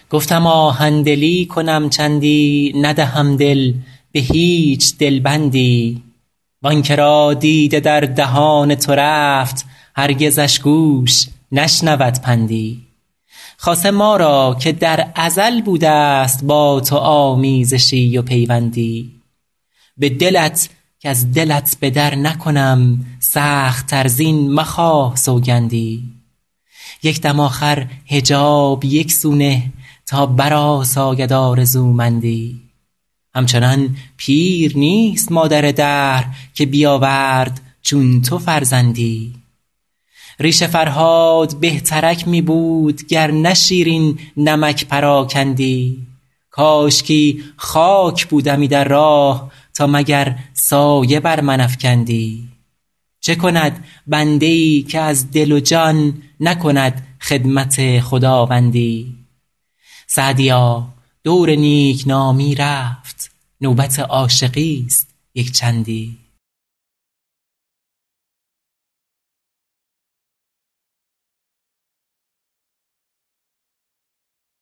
گفتم آهن دلی کنم چندی، ندهم دل به هیچ دلبندی. وآن که را دیده در دهان تو رفت، هرگزش گوش نشنود پندی. خاصه ما را که در ازل بوده است با تو آمیزشی و پیوندی. به دلت کز دلت به در نکنم، سخت تر زین مخواه سوگندی. یک دم آخر حجاب یک سو نه، تا برآساید آرزومندی. همچنان پیر نیست مادر دهر، که بیاورد چون تو فرزندی. ریش فرهاد بهترک می بود، گر نه شیرین نمک پراکندی. کاشکی خاک بودمی در راه، تا مگر سایه بر من افکندی. چه کند بنده ای که از دل و جان، نکند خدمت خداوندی. سعدیا دور نیکنامی رفت، نوبت عاشقی است یک چندی.